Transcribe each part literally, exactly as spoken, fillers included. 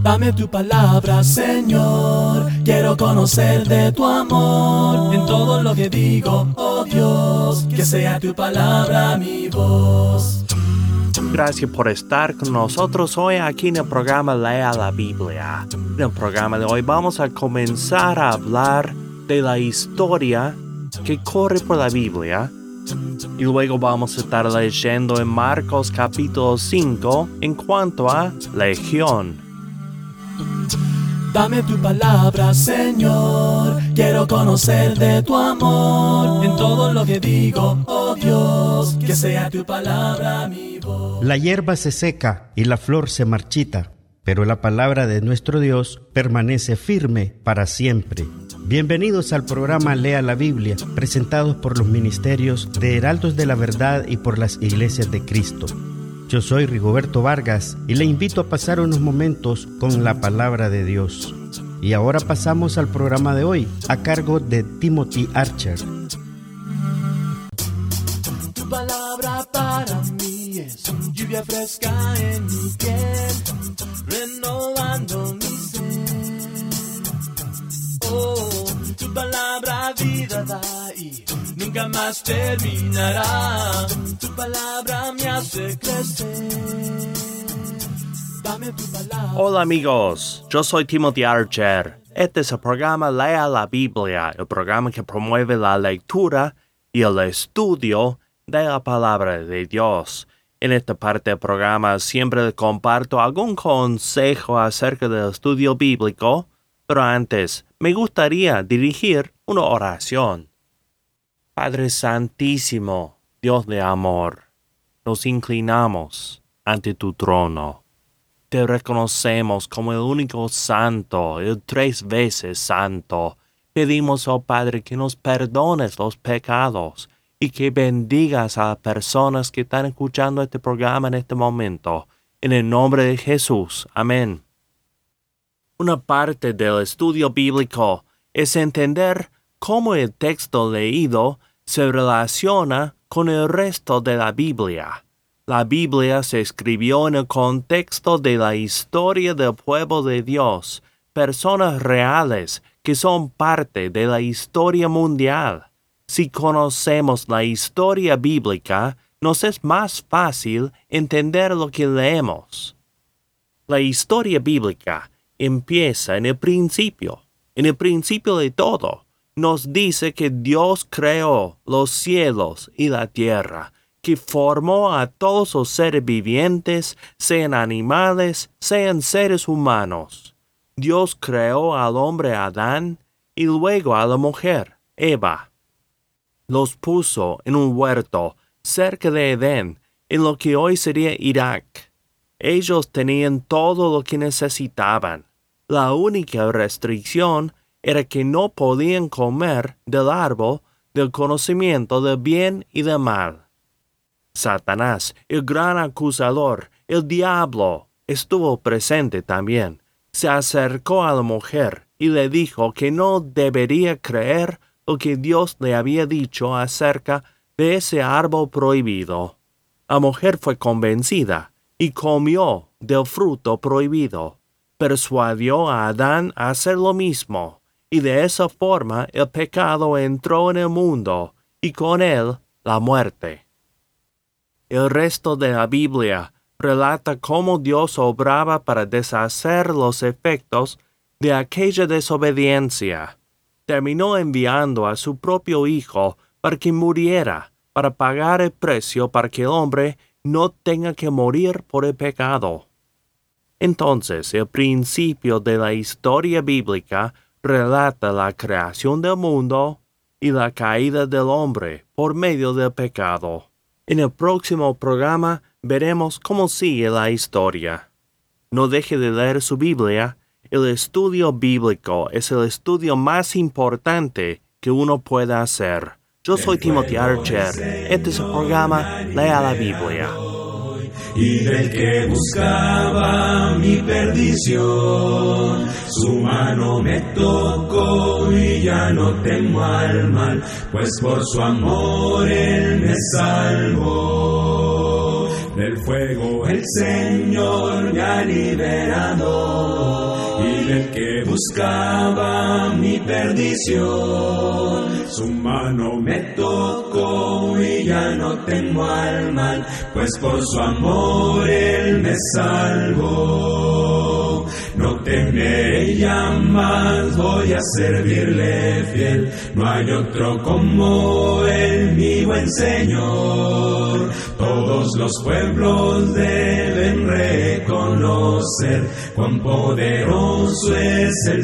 Dame tu palabra, Señor, quiero conocer de tu amor. En todo lo que digo, oh Dios, que sea tu palabra mi voz. Gracias por estar con nosotros hoy aquí en el programa Lea la Biblia. En el programa de hoy vamos a comenzar a hablar de la historia que corre por la Biblia. Y luego vamos a estar leyendo en Marcos capítulo cinco en cuanto a Legión. Dame tu palabra, Señor, quiero conocer de tu amor. En todo lo que digo, oh Dios, que sea tu palabra mi voz. La hierba se seca y la flor se marchita, pero la palabra de nuestro Dios permanece firme para siempre. Bienvenidos al programa Lea la Biblia, presentados por los ministerios de Heraldos de la Verdad y por las Iglesias de Cristo. Yo soy Rigoberto Vargas y le invito a pasar unos momentos con la palabra de Dios. Y ahora pasamos al programa de hoy, a cargo de Timothy Archer. Tu palabra para mí es lluvia fresca en mi piel, renovando mi ser. Oh, tu palabra vida da y nunca más terminará. Tu palabra me hace crecer. Dame tu palabra. Hola amigos, yo soy Timothy Archer. Este es el programa Lea la Biblia, el programa que promueve la lectura y el estudio de la palabra de Dios. En esta parte del programa siempre comparto algún consejo acerca del estudio bíblico, pero antes me gustaría dirigir una oración. Padre Santísimo, Dios de amor, nos inclinamos ante tu trono. Te reconocemos como el único santo, el tres veces santo. Pedimos, oh Padre, que nos perdones los pecados y que bendigas a las personas que están escuchando este programa en este momento. En el nombre de Jesús. Amén. Una parte del estudio bíblico es entender cómo el texto leído se relaciona con el resto de la Biblia. La Biblia se escribió en el contexto de la historia del pueblo de Dios, personas reales que son parte de la historia mundial. Si conocemos la historia bíblica, nos es más fácil entender lo que leemos. La historia bíblica empieza en el principio, en el principio de todo. Nos dice que Dios creó los cielos y la tierra, que formó a todos los seres vivientes, sean animales, sean seres humanos. Dios creó al hombre Adán y luego a la mujer, Eva. Los puso en un huerto cerca de Edén, en lo que hoy sería Irak. Ellos tenían todo lo que necesitaban. La única restricción era que no podían comer del árbol del conocimiento del bien y del mal. Satanás, el gran acusador, el diablo, estuvo presente también. Se acercó a la mujer y le dijo que no debería creer lo que Dios le había dicho acerca de ese árbol prohibido. La mujer fue convencida y comió del fruto prohibido. Persuadió a Adán a hacer lo mismo, y de esa forma el pecado entró en el mundo, y con él la muerte. El resto de la Biblia relata cómo Dios obraba para deshacer los efectos de aquella desobediencia. Terminó enviando a su propio Hijo para que muriera, para pagar el precio para que el hombre no tenga que morir por el pecado. Entonces, el principio de la historia bíblica relata la creación del mundo y la caída del hombre por medio del pecado. En el próximo programa veremos cómo sigue la historia. No deje de leer su Biblia. El estudio bíblico es el estudio más importante que uno pueda hacer. Yo soy Timothy Archer. Este es el programa Lea la Biblia. Y del que buscaba mi perdición, su mano me tocó y ya no temo al mal, pues por su amor él me salvó. Del fuego el Señor me ha liberado. del que buscaba mi perdición. Su mano me tocó y ya no temo al mal, pues por su amor Él me salvó. No temeré ya más, voy a servirle fiel, no hay otro como Él, mi buen Señor. Todos los pueblos deben reconocer cuán poderoso es el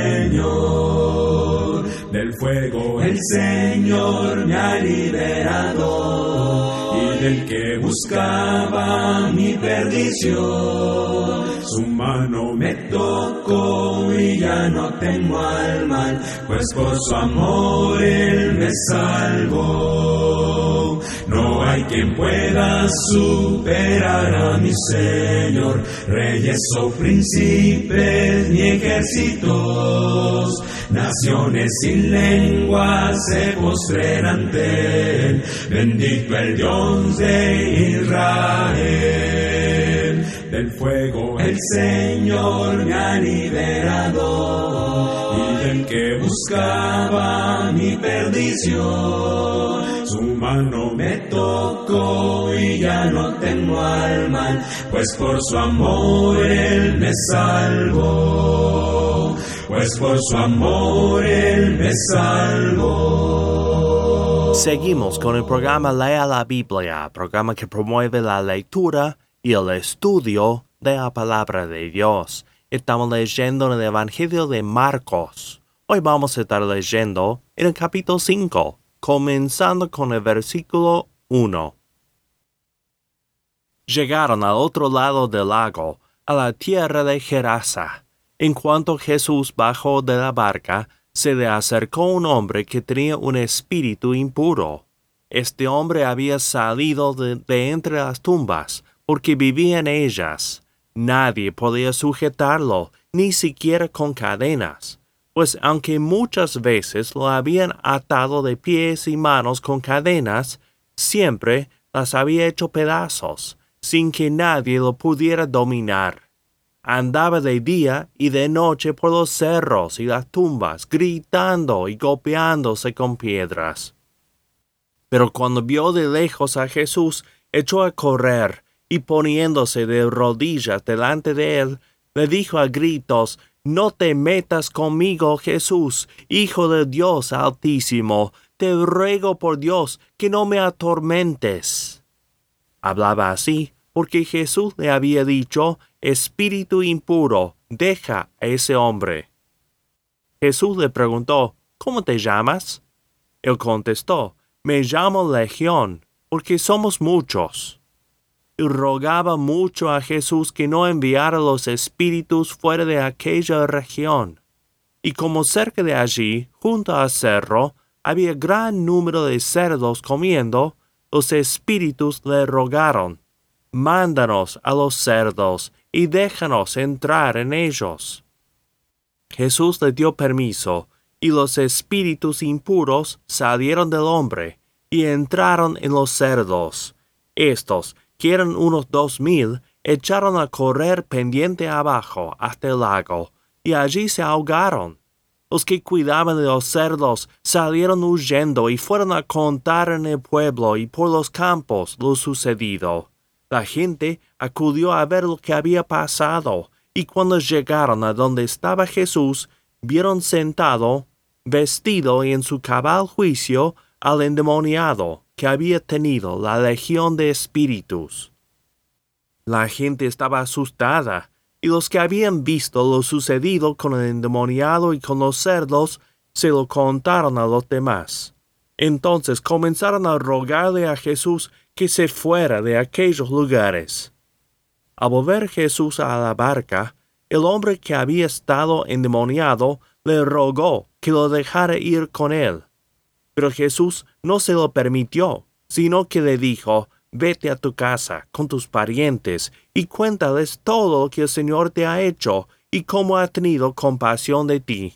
Señor. Del fuego el Señor me ha liberado, y del que buscaba mi perdición. Su mano me tocó y ya no temo al mal, pues por su amor Él me salvó. No hay quien pueda superar a mi Señor, reyes o príncipes ni ejércitos, naciones sin lengua se postren ante Él. Bendito el Dios de Israel. Del fuego el Señor me ha liberado, y del que buscaba mi perdición. Su mano me tocó y ya no temo al mal, pues por su amor Él me salvó. Pues por su amor Él me salvó. Seguimos con el programa Lea la Biblia, programa que promueve la lectura y el estudio de la palabra de Dios. Estamos leyendo en el Evangelio de Marcos. Hoy vamos a estar leyendo en el capítulo cinco, comenzando con el versículo uno. Llegaron al otro lado del lago, a la tierra de Gerasa. En cuanto Jesús bajó de la barca, se le acercó un hombre que tenía un espíritu impuro. Este hombre había salido de, de entre las tumbas, porque vivía en ellas. Nadie podía sujetarlo, ni siquiera con cadenas, pues aunque muchas veces lo habían atado de pies y manos con cadenas, siempre las había hecho pedazos, sin que nadie lo pudiera dominar. Andaba de día y de noche por los cerros y las tumbas, gritando y golpeándose con piedras. Pero cuando vio de lejos a Jesús, echó a correr, y poniéndose de rodillas delante de él, le dijo a gritos: «No te metas conmigo, Jesús, Hijo de Dios Altísimo. Te ruego por Dios que no me atormentes». Hablaba así porque Jesús le había dicho: «Espíritu impuro, deja a ese hombre». Jesús le preguntó: «¿Cómo te llamas?». Él contestó: «Me llamo Legión, porque somos muchos». Y rogaba mucho a Jesús que no enviara los espíritus fuera de aquella región. Y como cerca de allí, junto al cerro, había gran número de cerdos comiendo, los espíritus le rogaron: «Mándanos a los cerdos y déjanos entrar en ellos». Jesús le dio permiso, y los espíritus impuros salieron del hombre y entraron en los cerdos. Estos, que eran unos dos mil, echaron a correr pendiente abajo hasta el lago, y allí se ahogaron. Los que cuidaban de los cerdos salieron huyendo y fueron a contar en el pueblo y por los campos lo sucedido. La gente acudió a ver lo que había pasado, y cuando llegaron a donde estaba Jesús, vieron sentado, vestido y en su cabal juicio, al endemoniado que había tenido la legión de espíritus. La gente estaba asustada, y los que habían visto lo sucedido con el endemoniado y con los cerdos se lo contaron a los demás. Entonces comenzaron a rogarle a Jesús que se fuera de aquellos lugares. Al volver Jesús a la barca, el hombre que había estado endemoniado le rogó que lo dejara ir con él. Pero Jesús no se lo permitió, sino que le dijo: «Vete a tu casa con tus parientes y cuéntales todo lo que el Señor te ha hecho y cómo ha tenido compasión de ti».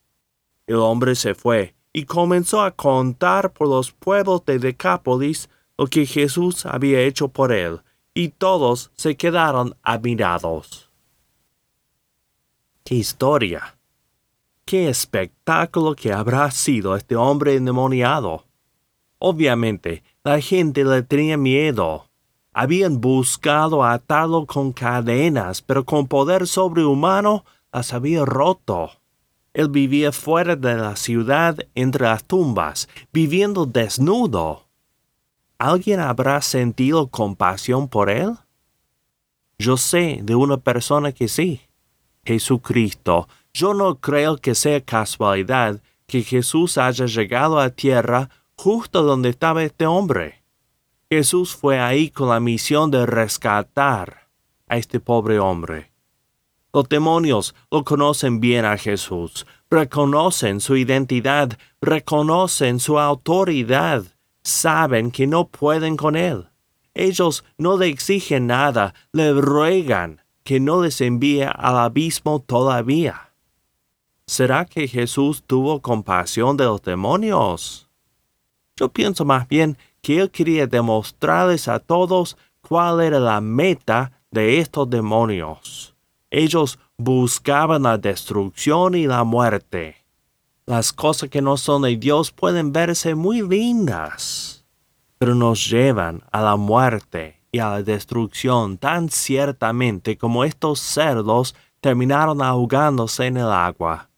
El hombre se fue y comenzó a contar por los pueblos de Decápolis lo que Jesús había hecho por él, y todos se quedaron admirados. ¡Qué historia! ¡Qué espectáculo que habrá sido este hombre endemoniado! Obviamente, la gente le tenía miedo. Habían buscado atarlo con cadenas, pero con poder sobrehumano las había roto. Él vivía fuera de la ciudad, entre las tumbas, viviendo desnudo. ¿Alguien habrá sentido compasión por él? Yo sé de una persona que sí. Jesucristo. Yo no creo que sea casualidad que Jesús haya llegado a tierra justo donde estaba este hombre. Jesús fue ahí con la misión de rescatar a este pobre hombre. Los demonios lo conocen bien a Jesús, reconocen su identidad, reconocen su autoridad, saben que no pueden con él. Ellos no le exigen nada, le ruegan que no les envíe al abismo todavía. ¿Será que Jesús tuvo compasión de los demonios? Yo pienso más bien que él quería demostrarles a todos cuál era la meta de estos demonios. Ellos buscaban la destrucción y la muerte. Las cosas que no son de Dios pueden verse muy lindas, pero nos llevan a la muerte y a la destrucción tan ciertamente como estos cerdos terminaron ahogándose en el agua.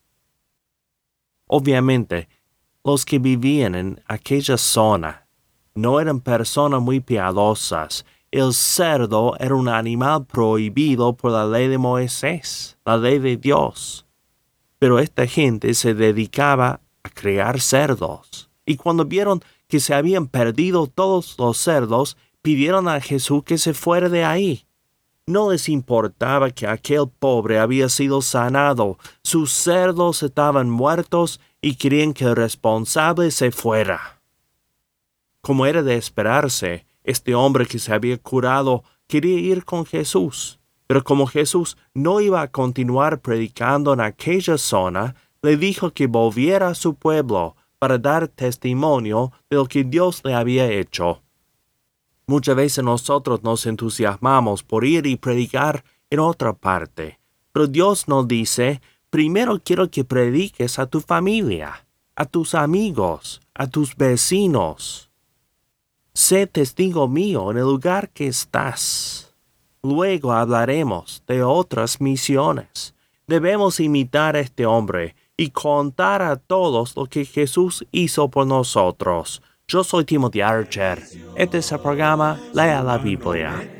Obviamente, los que vivían en aquella zona no eran personas muy piadosas. El cerdo era un animal prohibido por la ley de Moisés, la ley de Dios. Pero esta gente se dedicaba a criar cerdos. Y cuando vieron que se habían perdido todos los cerdos, pidieron a Jesús que se fuera de ahí. No les importaba que aquel pobre había sido sanado. Sus cerdos estaban muertos y querían que el responsable se fuera. Como era de esperarse, este hombre que se había curado quería ir con Jesús. Pero como Jesús no iba a continuar predicando en aquella zona, le dijo que volviera a su pueblo para dar testimonio de lo que Dios le había hecho. Muchas veces nosotros nos entusiasmamos por ir y predicar en otra parte, pero Dios nos dice, primero quiero que prediques a tu familia, a tus amigos, a tus vecinos. Sé testigo mío en el lugar que estás. Luego hablaremos de otras misiones. Debemos imitar a este hombre y contar a todos lo que Jesús hizo por nosotros. Yo soy Timothy Archer. Este es el programa Lea la Biblia.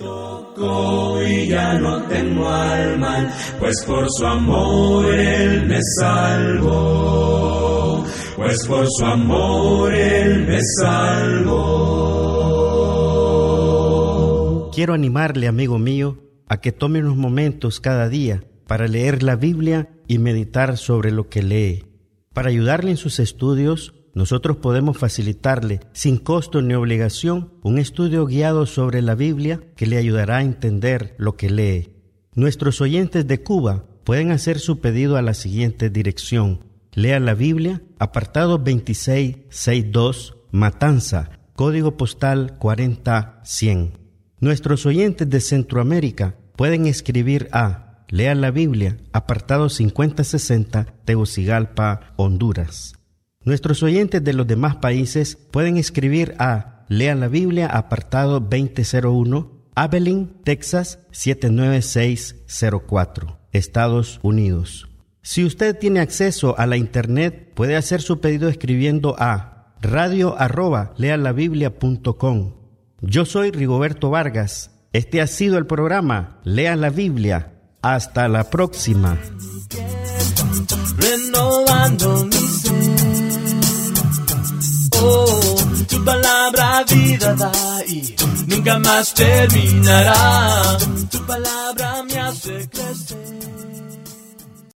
Y ya no temo al mal, pues por su amor Él me salvó. Pues por su amor Él me salvó. Quiero animarle, amigo mío, a que tome unos momentos cada día para leer la Biblia y meditar sobre lo que lee. Para ayudarle en sus estudios, nosotros podemos facilitarle, sin costo ni obligación, un estudio guiado sobre la Biblia que le ayudará a entender lo que lee. Nuestros oyentes de Cuba pueden hacer su pedido a la siguiente dirección. Lea la Biblia, apartado veintiséis sesenta y dos, Matanza, código postal cuarenta cien. Nuestros oyentes de Centroamérica pueden escribir a Lea la Biblia, apartado cincuenta sesenta, Tegucigalpa, Honduras. Nuestros oyentes de los demás países pueden escribir a Lea la Biblia, apartado veinte cero uno, Abilene, Texas siete nueve seis cero cuatro, Estados Unidos. Si usted tiene acceso a la internet, puede hacer su pedido escribiendo a radio arroba lealabiblia punto com. Yo soy Rigoberto Vargas. Este ha sido el programa Lea la Biblia. Hasta la próxima. Renovando mi ser. Oh, tu palabra vida da y nunca más terminará. Tu palabra me hace crecer.